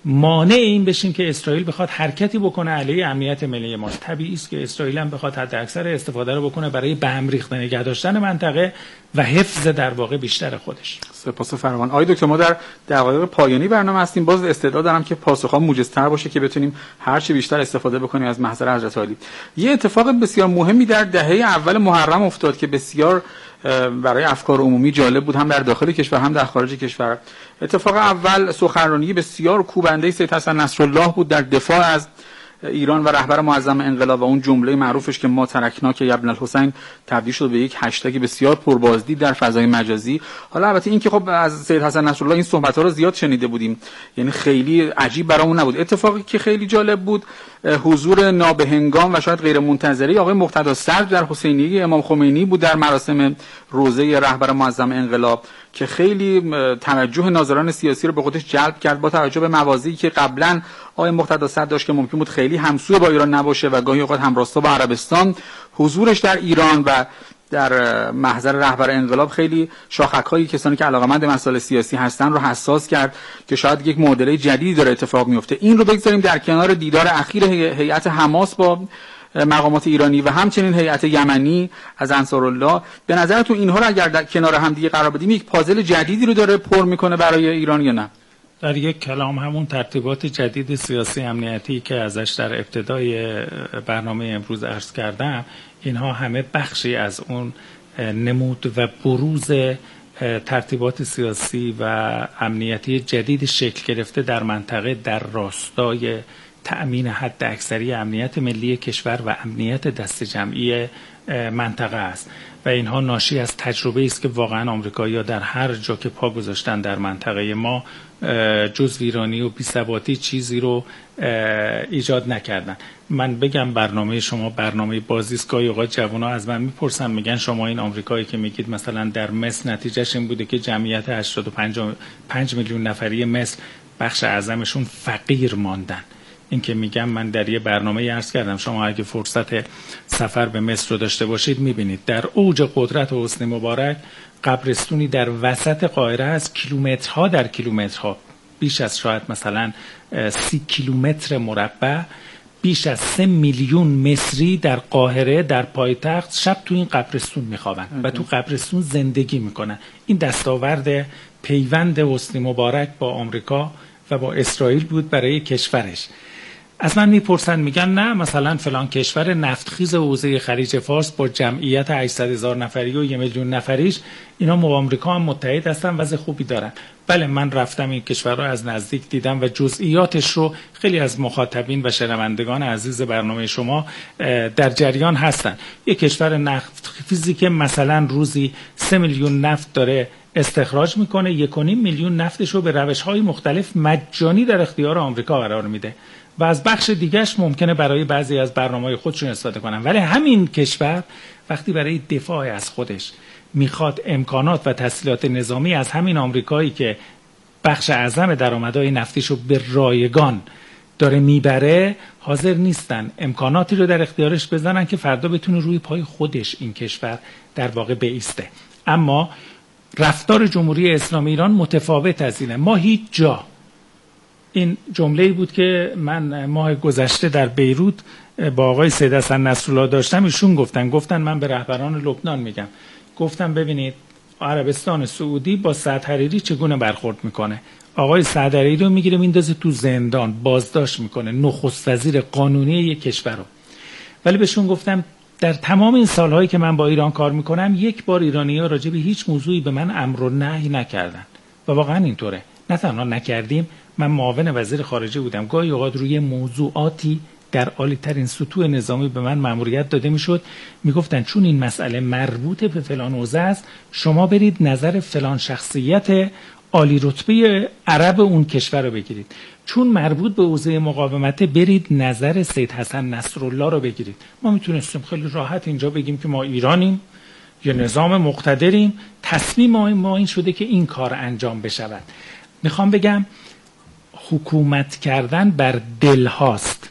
مانع این بشیم که اسرائیل بخواد حرکتی بکنه علیه امنیت ملی ما. طبیعی است که اسرائیل هم بخواد حد اکثر استفاده رو بکنه برای به هم ریختن نگه داشتن منطقه و حفظ در واقع بیشتر خودش. سپاس فراوان. آقای دکتر، ما در دقایق پایانی برنامه هستیم. باز استعداد دارم که پاسخ‌ها موجزتر باشه که بتونیم هر چه بیشتر استفاده بکنیم از محضر حضرت عالی. یه اتفاق بسیار مهمی در دهه اول محرم افتاد که بسیار برای افکار عمومی جالب بود، هم در داخل کشور هم در خارج کشور. اتفاق اول سخنرانی بسیار کوبنده سید حسن نصرالله بود در دفاع از ایران و رهبر معظم انقلاب و اون جمله معروفش که ما ترکنا که ابن الحسین تبدیل شد به یک هشتگ بسیار پربازدید در فضای مجازی. حالا البته این که خب از سید حسن نصرالله این صحبت‌ها رو زیاد شنیده بودیم، یعنی خیلی عجیب برامون نبود. اتفاقی که خیلی جالب بود حضور نابهنگام و شاید غیر منتظره آقای مقتدی صدر در حسینیه امام خمینی بود در مراسم روزه رهبر معظم انقلاب که خیلی توجه ناظران سیاسی رو به خودش جلب کرد با توجه به مواضعی که قبلا آقای مقتدی صدر داشت که ممکن بود خیلی همسو با ایران نباشه و گاهی اوقات همراستا با عربستان. حضورش در ایران و در محضر رهبر انقلاب خیلی شاخک‌های کسانی که علاقه‌مند مسائل سیاسی هستن رو حساس کرد که شاید یک معادله جدیدی داره اتفاق میفته. این رو بگذاریم در کنار دیدار اخیر هیئت حماس با مقامات ایرانی و همچنین هیئت یمنی از انصارالله. به نظرتون اینها رو اگر در کنار هم دیگه قرار بدیم یک پازل جدیدی رو داره پر میکنه برای ایران یا نه؟ در یک کلام همون ترتیبات جدید سیاسی امنیتی که ازش در ابتدای برنامه امروز عرض کردم، اینها همه بخشی از اون نمود و بروز ترتیبات سیاسی و امنیتی جدید شکل گرفته در منطقه در راستای تأمین حد اکثری امنیت ملی کشور و امنیت دست جمعی منطقه است و اینها ناشی از تجربه است که واقعا آمریکایی‌ها در هر جا که پا گذاشتن در منطقه ما جز ویرانی و بی‌ثباتی چیزی رو ایجاد نکردن. من بگم برنامه شما برنامه بازی است. گاهی اوقات جوونا از من میپرسن میگن شما این آمریکایی که میگید مثلا در مصر نتیجهش این بوده که جمعیت 85 میلیون نفری مصر بخش اعظمشون فقیر ماندن. این که میگم من در یه برنامه عرض کردم شما اگه فرصت سفر به مصر رو داشته باشید میبینید در اوج قدرت و حسن مبارک قبرستونی در وسط قاهره است، کیلومترها در کیلومترها، بیش از شاید مثلا 30 کیلومتر مربع، بیش از 3 میلیون مصری در قاهره در پایتخت شب تو این قبرستون میخوابن و تو قبرستون زندگی میکنن. این دستاورد پیوند حسن مبارک با آمریکا و با اسرائیل بود برای کشورش. از من میپرسن میگن نه مثلا فلان کشور نفتخیز حوزه خلیج فارس با جمعیت 800,000 نفری و 1 میلیون نفریش اینا با آمریکا هم متحد هستن، وضع خوبی دارن. بله من رفتم این کشور رو از نزدیک دیدم و جزئیاتش رو خیلی از مخاطبین و شنوندگان عزیز برنامه شما در جریان هستن. یک کشور نفتخیزی که مثلا روزی 3 میلیون نفت داره استخراج میکنه، 1.5 میلیون نفتش رو به روش‌های مختلف مجانی در اختیار آمریکا قرار میده و از بخش دیگهش ممکنه برای بعضی از برنامه‌های خودشون استفاده کنن. ولی همین کشور وقتی برای دفاع از خودش میخواد امکانات و تسهیلات نظامی از همین آمریکایی که بخش اعظم درآمدهای نفتیش رو به رایگان داره میبره، حاضر نیستن امکاناتی رو در اختیارش بزنن که فردا بتونه روی پای خودش این کشور در واقع بایسته. اما رفتار جمهوری اسلامی ایران متفاوت از اینه. ما هیچ جا، این جمله‌ای بود که من ماه گذشته در بیروت با آقای سید حسن نصرالله داشتم، ایشون گفتن من به رهبران لبنان میگم، گفتم ببینید عربستان سعودی با سعد حریری چگونه برخورد میکنه. آقای سعد حریری رو میگیره میندازه تو زندان، بازداشت میکنه، نخست وزیر قانونی یک کشور رو. ولی بهشون گفتم در تمام این سالهایی که من با ایران کار میکنم یک بار ایرانی‌ها راجع به هیچ موضوعی به من امر و نهی نکردن و واقعا اینطوره. نه تنها نکردیم، من معاون وزیر خارجه بودم، گاهی اوقات روی موضوعاتی در عالی ترین سطوح نظامی به من مأموریت داده میشد، میگفتن چون این مسئله مربوط به فلان حوزه است شما برید نظر فلان شخصیت عالی رتبه عرب اون کشور رو بگیرید، چون مربوط به حوزه مقاومت برید نظر سید حسن نصرالله رو بگیرید. ما میتونستیم خیلی راحت اینجا بگیم که ما ایرانیم یا نظام مقتدریم، تصمیم ما این شده که این کار انجام بشود. میخوام بگم حکومت کردن بر دل هاست،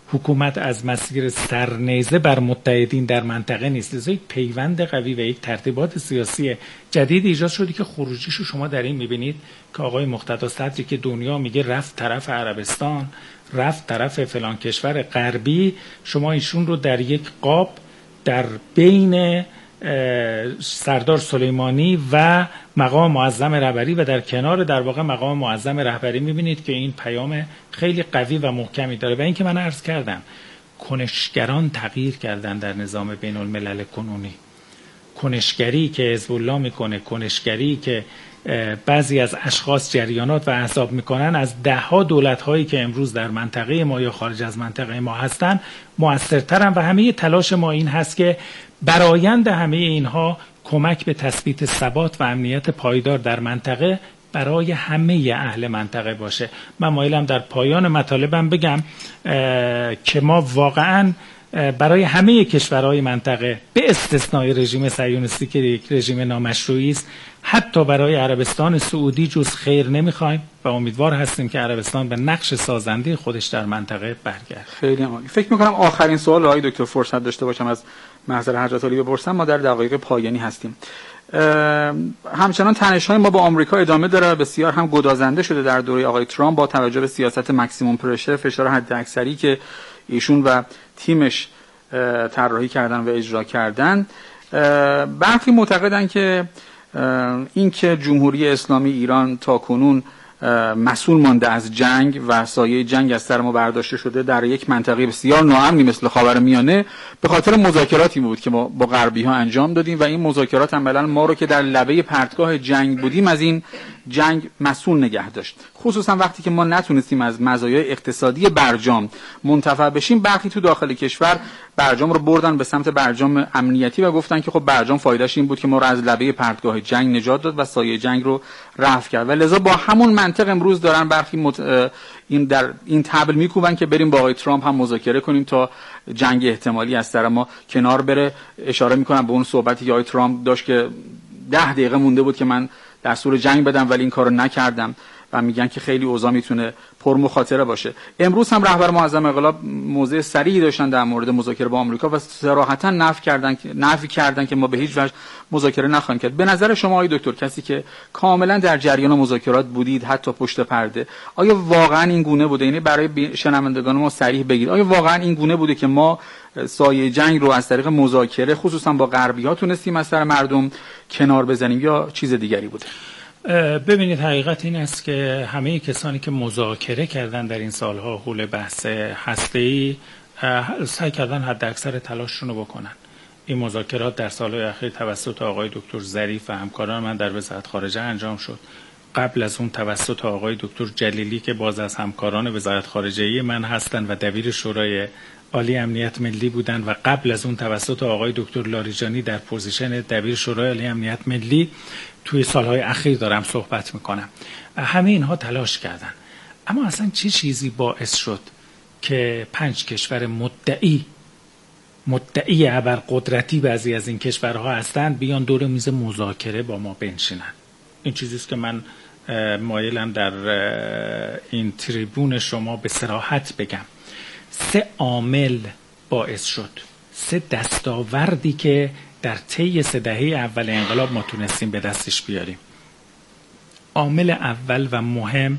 حکومت از مسیر سرنیزه بر متحدین در منطقه نیست. لذا یک پیوند قوی و یک ترتیبات سیاسی جدید ایجاد شده که خروجیشو شما در این میبینید که آقای مقتدی صدری که دنیا میگه رفت طرف عربستان، رفت طرف فلان کشور غربی، شما ایشون رو در یک قاب در بین سردار سلیمانی و مقام معظم رهبری و در کنار در واقع مقام معظم رهبری میبینید که این پیام خیلی قوی و محکمی داره. و اینکه من عرض کردم کنشگران تغییر کردن در نظام بین الملل کنونی. کنشگری که حزب الله میکنه، کنشگری که بعضی از اشخاص جریانات و احزاب میکنن، از دهها دولت‌هایی که امروز در منطقه ما یا خارج از منطقه ما هستن موثرترن و همه تلاش ما این هست که برآیند همه اینها کمک به تثبیت ثبات و امنیت پایدار در منطقه برای همه اهل منطقه باشه. من مایلم در پایان مطالبم بگم که ما واقعاً برای همه کشورهای منطقه به استثنای رژیم صهیونیستی که یک رژیم نامشروعی است، حتی برای عربستان سعودی جز خیر نمیخوایم و امیدوار هستیم که عربستان به نقش سازنده خودش در منطقه برگرده. خیلی عالی. فکر میکنم آخرین سوال آقای دکتر فرصت داشته باشم از محضر حضرت علی بپرسم. ما در دقایق پایانی هستیم. همچنان تنش‌های ما با آمریکا ادامه داره، بسیار هم گدازنده شده در دوره آقای ترامپ با توجه به سیاست ماکسیموم پرشر، فشار حداکثری که ایشون و تیمش طراحی کردن و اجرا کردن. برخی معتقدن که این که جمهوری اسلامی ایران تاکنون مسئول مانده از جنگ و سایه جنگ از سر ما برداشته شده در یک منطقه بسیار ناامنی مثل خاورمیانه به خاطر مذاکراتی بود که ما با غربی ها انجام دادیم و این مذاکرات عملاً ما رو که در لبه پرتگاه جنگ بودیم از این جنگ مسئول نگه داشت. خصوصا وقتی که ما نتونستیم از مزایای اقتصادی برجام منتفع بشیم، برخی تو داخل کشور برجام رو بردن به سمت برجام امنیتی و گفتن که خب برجام فایدهش این بود که ما رو از لبه پرتگاه جنگ نجات داد و سایه جنگ رو رفع کرد. و لذا با همون منطق امروز دارن برخی این در این طبل میکوبن که بریم با آقای ترامپ هم مذاکره کنیم تا جنگ احتمالی از سر ما کنار بره. اشاره میکنم به اون صحبتی که آقای ترامپ داشت که 10 دقیقه مونده بود که من دستور جنگ بدم ولی این کارو نکردم و میگن که خیلی اوضاع میتونه پر مخاطره باشه. امروز هم رهبر معظم انقلاب موضع صریحی داشتن در مورد مذاکره با آمریکا و صراحتا نفی کردن که ما به هیچ وجه مذاکره نخواهیم کرد. به نظر شما آقای دکتر، کسی که کاملا در جریان مذاکرات بودید حتی پشت پرده، آیا واقعا این گونه بوده؟ یعنی برای شنوندگان ما صریح بگید، آیا واقعا این گونه بوده که ما سایه جنگ رو از طریق مذاکره خصوصا با غربی‌ها تونستیم از سر مردم کنار بزنیم یا چیز دیگری بوده؟ ببینید، حقیقت این است که همه کسانی که مذاکره کردن در این سالها حول بحث هسته‌ای سعی کردن حد اکثر تلاششون رو بکنن. این مذاکرات در سالهای اخیر توسط آقای دکتر ظریف و همکاران من در وزارت خارجه انجام شد. قبل از اون توسط آقای دکتر جلیلی که باز از همکاران وزارت خارجه من هستند و دبیر شورای عالی امنیت ملی بودن و قبل از اون توسط آقای دکتر لاریجانی در پوزیشن دبیر شورای عالی امنیت ملی توی سالهای اخیر دارم صحبت میکنم. همه اینها تلاش کردن، اما اصلا چه چیزی باعث شد که 5 کشور مدعی ابرقدرتی بعضی از این کشورها هستند بیان دور میز مذاکره با ما بنشینن؟ این چیزیست که من مایلم در این تریبون شما به صراحت بگم. 3 عامل باعث شد، 3 دستاوردی که در طی 3 دهه اول انقلاب ما تونستیم به دستش بیاریم. عامل اول و مهم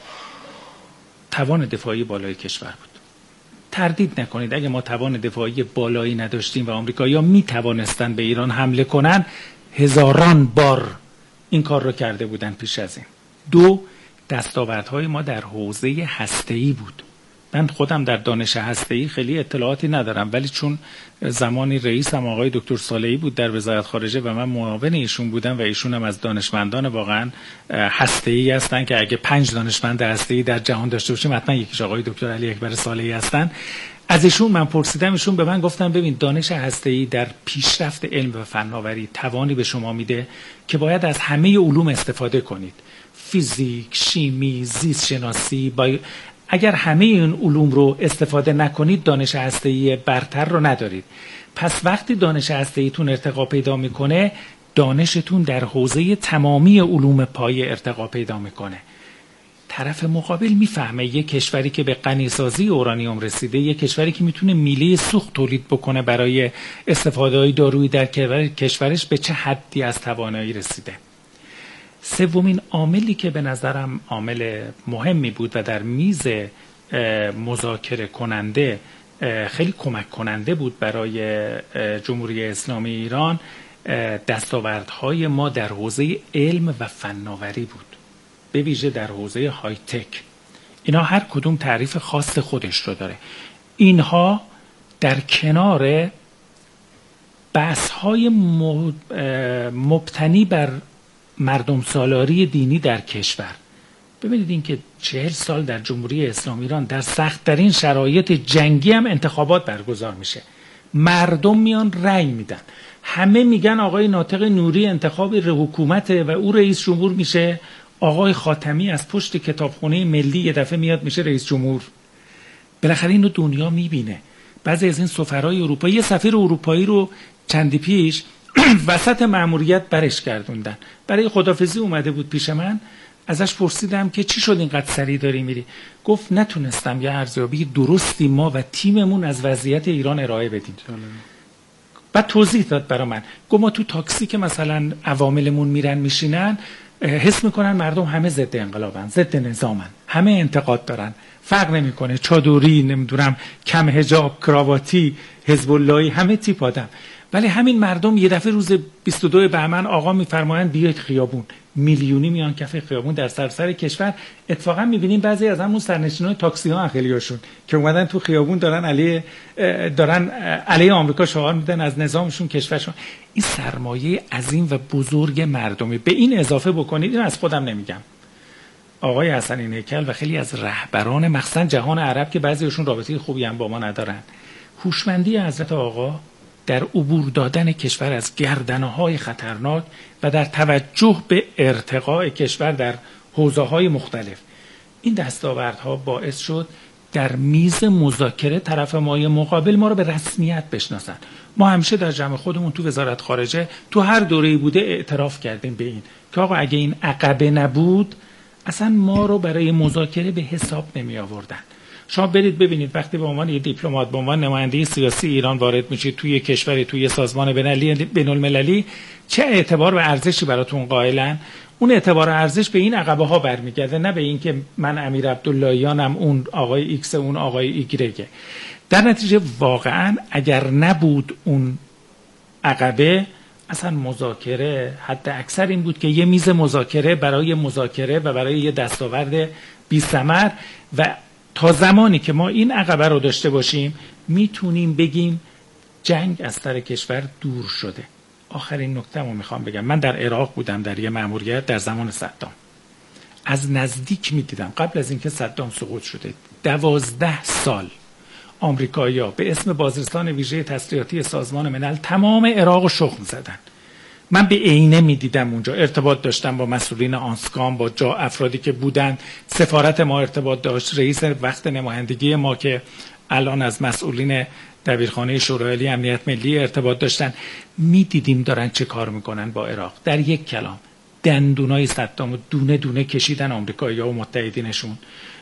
توان دفاعی بالای کشور بود. تردید نکنید، اگه ما توان دفاعی بالایی نداشتیم و آمریکایی‌ها میتوانستن به ایران حمله کنن، هزاران بار این کار رو کرده بودن پیش از این. 2 دستاوردهای ما در حوزه هسته‌ای بود. من خودم در دانش هسته‌ای خیلی اطلاعاتی ندارم، ولی چون زمانی رئیسم آقای دکتر صالحی بود در وزارت خارجه و من معاون ایشون بودم و ایشون هم از دانشمندان واقعا هسته‌ای هستن که اگه 5 دانشمند هسته‌ای در جهان داشته باشیم حتما یکیش آقای دکتر علی اکبر صالحی هستن. از ایشون من پرسیدم، ایشون به من گفتن ببین، دانش هسته‌ای در پیشرفت علم و فناوری توانی به شما میده که باید از همه علوم استفاده کنید. فیزیک، شیمی، زیست شناسی، اگر همه این علوم رو استفاده نکنید دانش هسته‌ای برتر رو ندارید. پس وقتی دانش هسته‌ایتون ارتقا پیدا میکنه، دانشتون در حوزه تمامی علوم پایه ارتقا پیدا میکنه. طرف مقابل میفهمه یک کشوری که به غنیسازی اورانیوم رسیده، یک کشوری که میتونه میله سوخت تولید بکنه برای استفاده های دارویی در کشورش، به چه حدی از توانایی رسیده. سومین عاملی که به نظرم عامل مهمی بود و در میز مذاکره کننده خیلی کمک کننده بود برای جمهوری اسلامی ایران، دستاوردهای ما در حوزه علم و فناوری بود، به ویژه در حوزه های تک. اینا هر کدوم تعریف خاص خودش رو داره. اینها در کنار بحث‌های مبتنی بر مردم سالاری دینی در کشور، ببینید این که 40 سال در جمهوری اسلامی ایران در سخت‌ترین شرایط جنگی هم انتخابات برگزار میشه، مردم میان رأی میدن، همه میگن آقای ناطق نوری انتخاب حکومته و او رئیس جمهور میشه، آقای خاتمی از پشت کتابخونه ملی یه دفعه میاد میشه رئیس جمهور. بالاخره اینو دنیا میبینه. بعضی از این سفرهای اروپایی، یه سفیر اروپایی رو چندی پیش وسط مأموریت برش گردوندن، برای خدافزی اومده بود پیش من، ازش پرسیدم که چی شد اینقدر سریع داری میری؟ گفت نتونستم یه ارزیابی درستی ما و تیممون از وضعیت ایران ارائه بدیم. بعد توضیح داد برای من، گفت ما تو تاکسی که مثلا عواملمون میرن میشینن، حس میکنن مردم همه ضد انقلابن، ضد نظامن، همه انتقاد دارن، فرق نمیکنه چادری، نمیدونم کم حجاب، کراواتی، حزب اللهی، همه تیپ آدم. ولی همین مردم یه دفعه روز 22 بهمن آقا میفرمایند بیاید خیابون، میلیونی میان کف خیابون در سراسر کشور. اتفاقا میبینیم بعضی از همون سرنشینای تاکسی ها خیلیاشون که اومدن تو خیابون دارن علیه آمریکا شعار میدن، از نظامشون، کشورشون. این سرمایه عظیم و بزرگ مردمی. به این اضافه بکنید، این از خودم نمیگم، آقای حسنی نیکل و خیلی از رهبران مخصوصا جهان عرب که بعضیشون رابطه خوبی هم با ما ندارن، هوشمندی حضرت آقا در عبور دادن کشور از گردنه‌های خطرناک و در توجه به ارتقاء کشور در حوزه‌های مختلف، این دستاوردها باعث شد در میز مذاکره طرف مقابل ما رو به رسمیت بشناسن. ما همیشه در جمع خودمون تو وزارت خارجه تو هر دوره‌ای بوده اعتراف کردیم به این که آقا اگه این عقبه نبود اصلا ما رو برای مذاکره به حساب نمی آوردن. شما برید ببینید وقتی به عنوان یه دیپلمات، به عنوان نماینده سیاسی ایران وارد میشید توی کشوری، توی سازمان بین‌المللی، چه اعتبار و ارزشی براتون قائلن؟ اون اعتبار و ارزش به این عقبه ها برمیگرده، نه به این که من امیر عبداللهیانم، اون آقای ایکس، اون آقای ایگرگه. در نتیجه واقعا اگر نبود اون عقبه، اصلا مذاکره حتی اکثر این بود که یه میز مذاکره برای مذاکره و برای یه دستاورد بی ثمر، و تا زمانی که ما این عقبه رو داشته باشیم میتونیم بگیم جنگ از سر کشور دور شده. آخرین نکته رو میخوام بگم، من در عراق بودم در یه مأموریت در زمان صدام، از نزدیک میدیدم قبل از اینکه صدام سقوط شده 12 سال آمریکایی‌ها به اسم بازرسان ویژه تسلیحاتی سازمان ملل تمام عراق رو شخم زدن. من به عینه میدیدم اونجا، ارتباط داشتم با مسئولین آنسکام، با افرادی که بودن، سفارت ما ارتباط داشت، رئیس وقت نمایندگی ما که الان از مسئولین دبیرخانه شورای امنیت ملی ارتباط داشتن، میدیدیم دارن چه کار میکنن با عراق. در یک کلام دندونای صدام دونه دونه کشیدن آمریکایی‌ها و متحدینشون،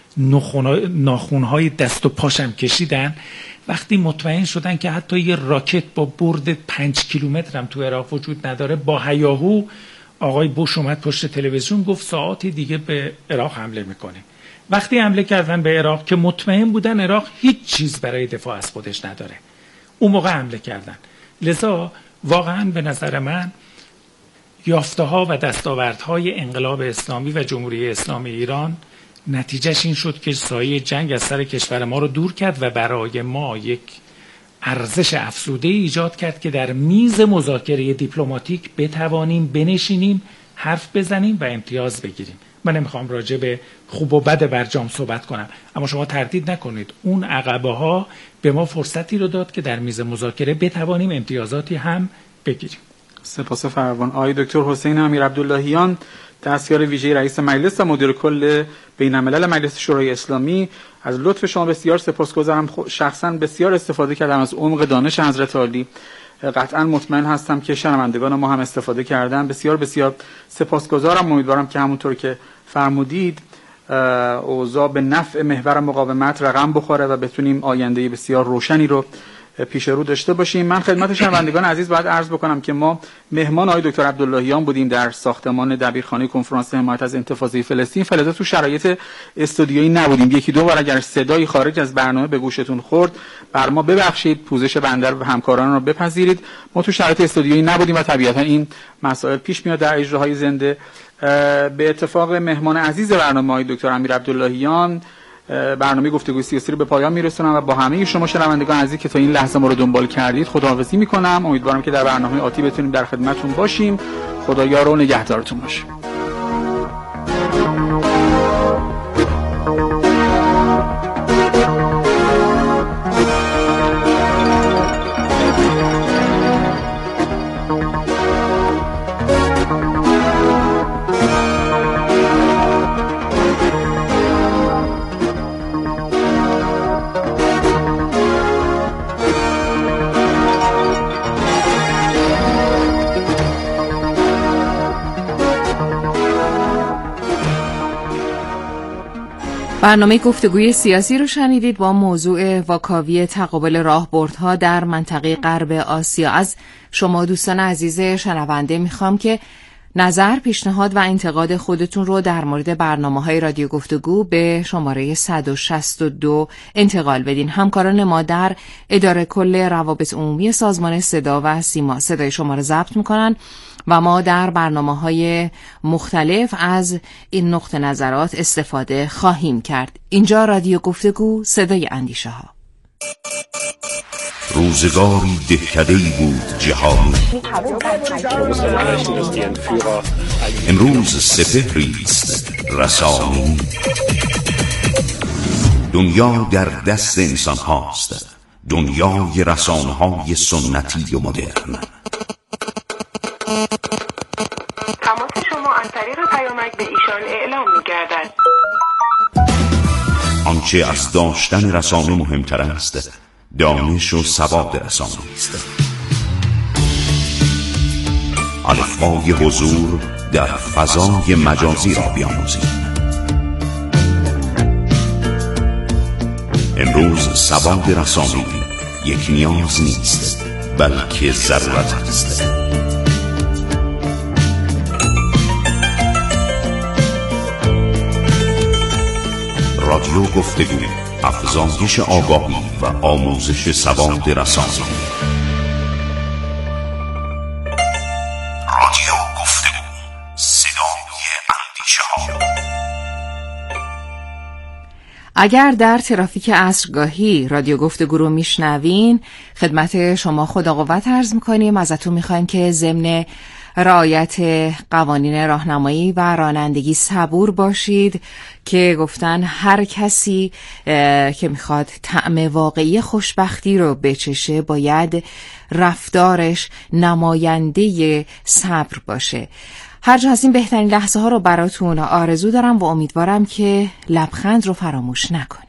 ناخونهای دست و پاشم کشیدن. وقتی مطمئن شدن که حتی یه راکت با برد 5 کیلومتر هم تو عراق وجود نداره، با هیاهو آقای بوش اومد پشت تلویزیون گفت ساعتی دیگه به عراق حمله میکنه. وقتی حمله کردن به عراق که مطمئن بودن عراق هیچ چیز برای دفاع از خودش نداره، اون موقع حمله کردن. لذا واقعا به نظر من یافته‌ها و دستاوردهای انقلاب اسلامی و جمهوری اسلامی ایران نتیجهش این شد که سایه جنگ از سر کشور ما رو دور کرد و برای ما یک ارزش افزوده ایجاد کرد که در میز مذاکره دیپلماتیک بتوانیم بنشینیم، حرف بزنیم و امتیاز بگیریم. من نمیخوام راجع به خوب و بد برجام صحبت کنم، اما شما تردید نکنید اون عقبه ها به ما فرصتی رو داد که در میز مذاکره بتوانیم امتیازاتی هم بگیریم. سپاس فراوان. آقای دکتر حسین امیر عبداللهیان، دستیار ویژه رئیس مجلس و مدیر کل بین‌الملل مجلس شورای اسلامی، از لطف شما بسیار سپاسگزارم. شخصا بسیار استفاده کردم از عمق دانش حضرت عالی، قطعا مطمئن هستم که شنوندگان ما هم استفاده کردن. بسیار بسیار سپاسگزارم. امیدوارم که همونطور که فرمودید اوضاع به نفع محور مقاومت رقم بخوره و بتونیم آینده بسیار روشنی رو پیش رو داشته باشیم. من خدمت شنوندگان عزیز باید عرض بکنم که ما مهمان آقای دکتر عبداللهیان بودیم در ساختمان دبیرخانه کنفرانس حمایت از انتفاضه فلسطین. فلزا تو شرایط استودیویی نبودیم. یکی دو بار اگر صدایی خارج از برنامه به گوشتون خورد بر ما ببخشید، پوزش بنده رو و همکاران رو بپذیرید. ما تو شرایط استودیویی نبودیم و طبیعتا این مسائل پیش میاد در اجراهای زنده. به اتفاق مهمان عزیز برنامه آقای دکتر امیر عبداللهیان برنامه گفتگوی سیاسی رو به پایان میرسونم و با همه شما شنوندگان عزیزی که تا این لحظه ما رو دنبال کردید خداحافظی میکنم. امیدوارم که در برنامه آتی بتونیم در خدمتتون باشیم. خدایا رو نگهدارتون باشه. برنامه گفتگوی سیاسی رو شنیدید با موضوع واکاوی تقابل راهبردها در منطقه غرب آسیا. از شما دوستان عزیز شنونده میخوام که نظر، پیشنهاد و انتقاد خودتون رو در مورد برنامه‌های رادیو گفتگو به شماره 162 انتقال بدین. همکاران ما در اداره کل روابط عمومی سازمان صدا و سیما صدای شما رو ضبط میکنن و ما در برنامه‌های مختلف از این نقطه نظرات استفاده خواهیم کرد. اینجا رادیو گفتگو، صدای اندیشه ها. روزگاری دهکده‌ای بود جهانی، امروز سپهریست رسانی. دنیا در دست انسان هاست، دنیای رسانه های سنتی و مدرن. تماس شما از طریق پیامک به ایشان اعلام می‌گردد. آنچه از داشتن رسانه مهمتر است، دانش و سواد رسانه است. الفبای حضور در فضای مجازی را بیاموزید. امروز سواد رسانه‌ای یک نیاز نیست، بلکه ضرورت است. رادیو گفتگو، افزایش آگاهی و آموزش سواد رسانه‌ای. رادیو گفتگو، صدای اندیشه‌ها. اگر در ترافیک عصرگاهی رادیو گفتگو رو میشنوین، خدمت شما خدا قوت عرض میکنیم. ازتون میخوایم که ضمن رعایت قوانین راهنمایی و رانندگی صبور باشید که گفتن هر کسی که میخواد طعم واقعی خوشبختی رو بچشه باید رفتارش نماینده صبر باشه. هر جا هستین بهترین لحظه ها رو براتون آرزو دارم و امیدوارم که لبخند رو فراموش نکنید.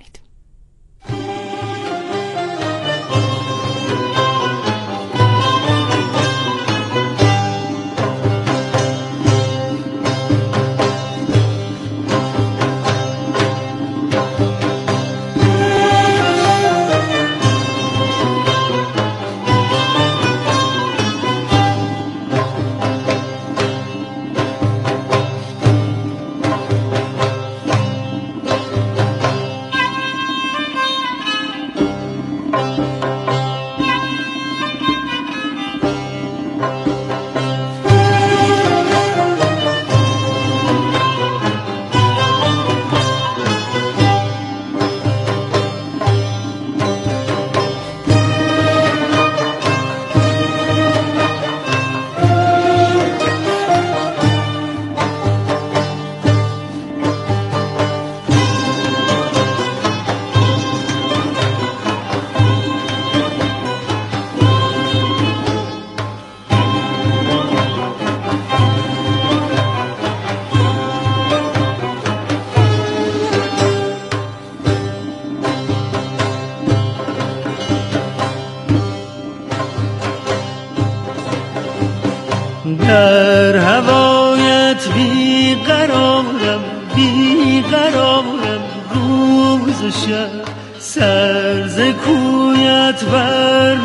در هوایت بیقرارم، بیقرارم روز و شب، سر ز کویت بر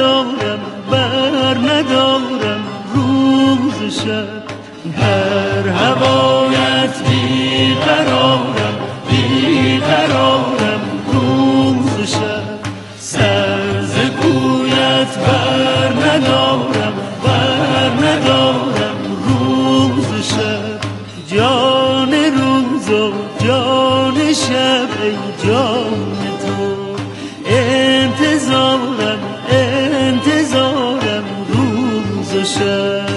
ندارم روز و شب. در هوایت بیقرارم روز و شب، سر ز کویت بر ندارم روز و شب. جان روز و جان شب ای جان تو، انتظارم روز و شب.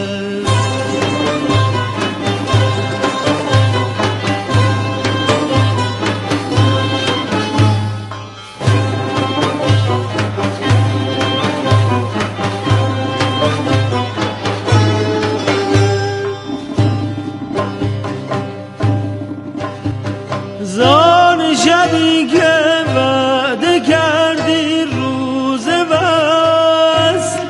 زان شبی که وعده کردی روز وصل،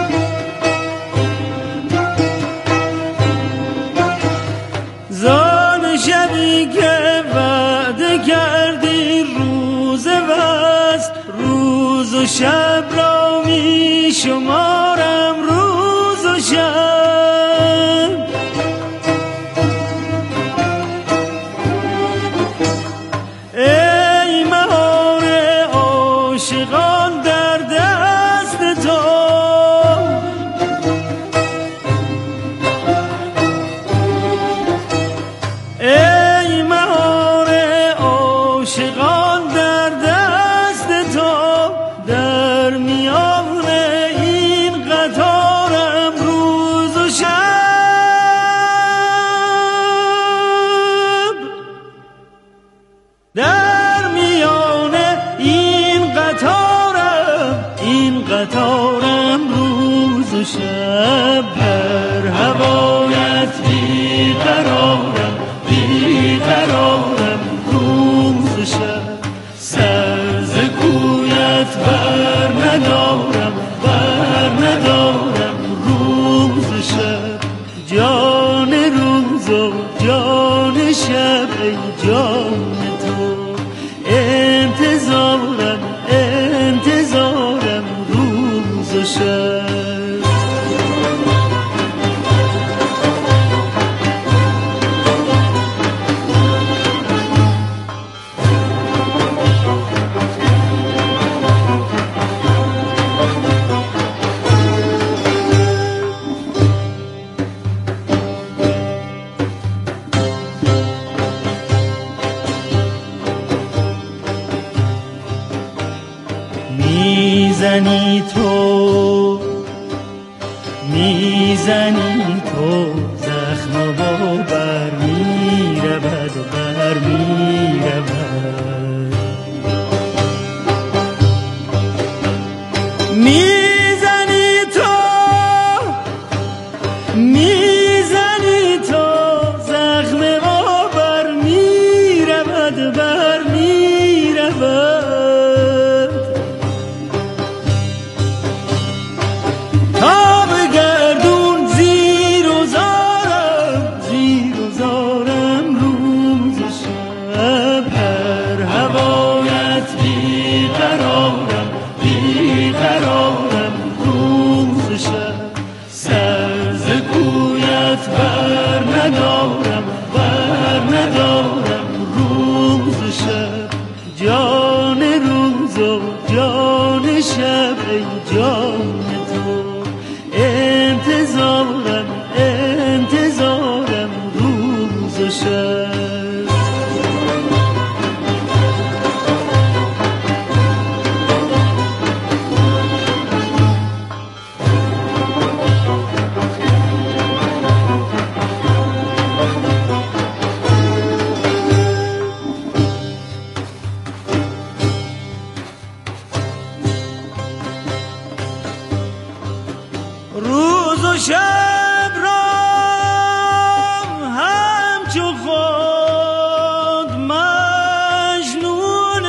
زان شبی که وعده کردی روز وصل، روز و شب را می شمارم روز و شب. قطارم روز و شب، در هوایت بیقرارم روز و شب. سر ز کویت بر ندارم روز و شب. جان روز و جان شب ای جان تو، انتظارم روز و شب. میزنی تو زخم و بر میرود میزنی تو زخم و بر میرود ندارم روز و شب. جان روز و جان شب ای جان تو، انتظارم روز و شب. روز و شب را همچو خود مجنون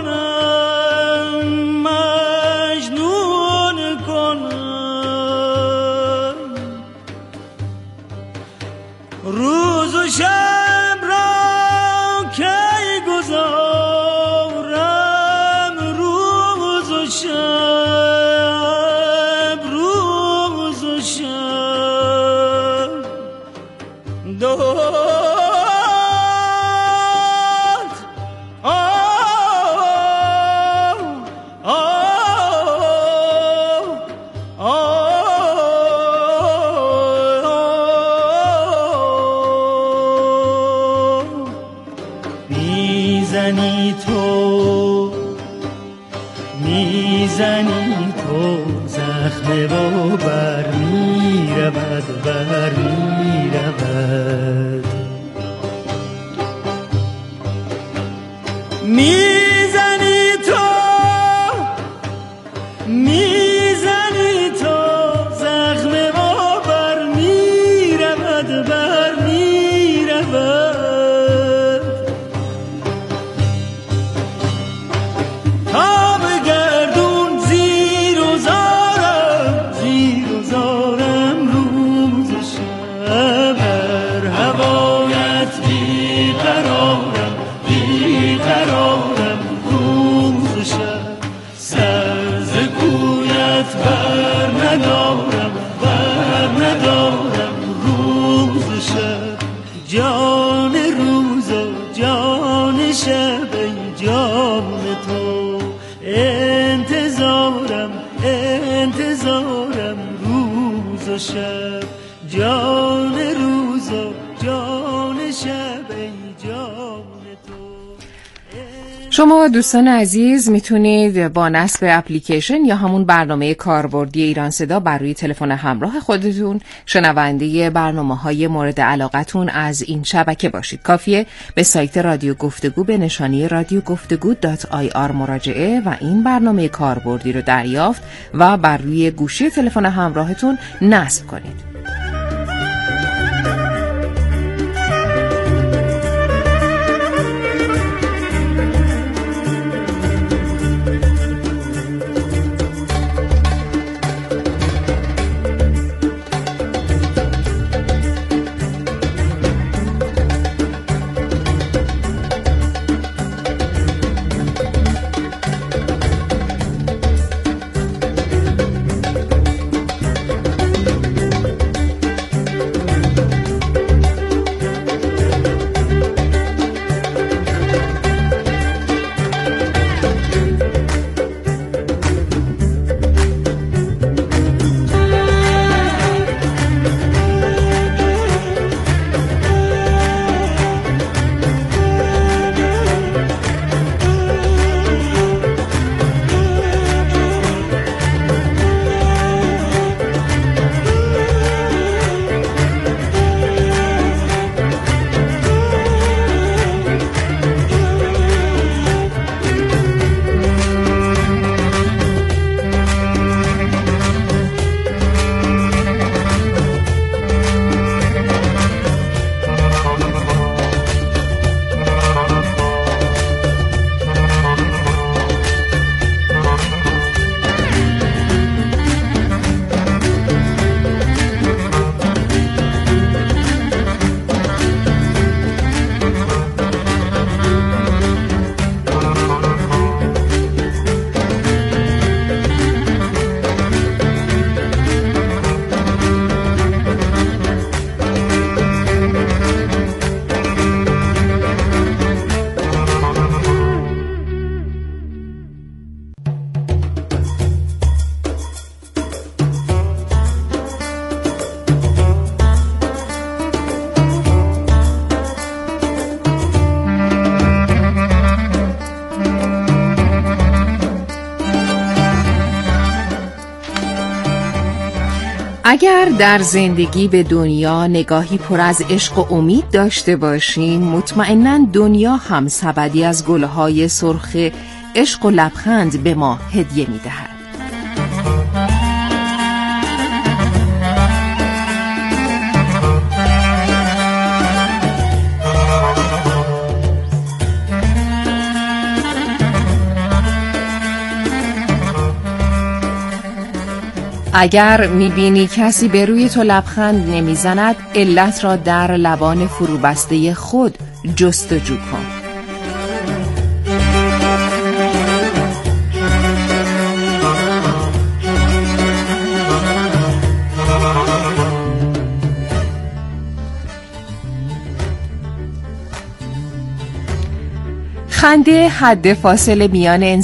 کنم، روز و شب را میزنی تو زخم با بر میرود بر میرود میزنی تو زخم ما بر میرود بر میرود تا به گردون زیر و زارم روز و شب بر هوایت بیقرارم روز و شب سر ز کویت بر ندارم روز و شب جان روز و جان شب ای جان تو انتظارم روز و شب جان روز و جان شب ای جان تو. شما دوستان عزیز میتونید با نصب اپلیکیشن یا همون برنامه کاربردی ایران صدا بر روی تلفن همراه خودتون شنونده برنامه‌های مورد علاقتون از این شبکه باشید. کافیه به سایت رادیو گفتگو به نشانی radioguftagu.ir مراجعه و این برنامه کاربردی رو دریافت و بر روی گوشی تلفن همراهتون نصب کنید. اگر در زندگی به دنیا نگاهی پر از عشق و امید داشته باشیم، مطمئناً دنیا هم سبدی از گلهای سرخ عشق و لبخند به ما هدیه می‌دهد. اگر میبینی کسی به روی تو لبخند نمیزند، علت را در لبان فروبسته خود جستجو کن. خنده حد فاصله میان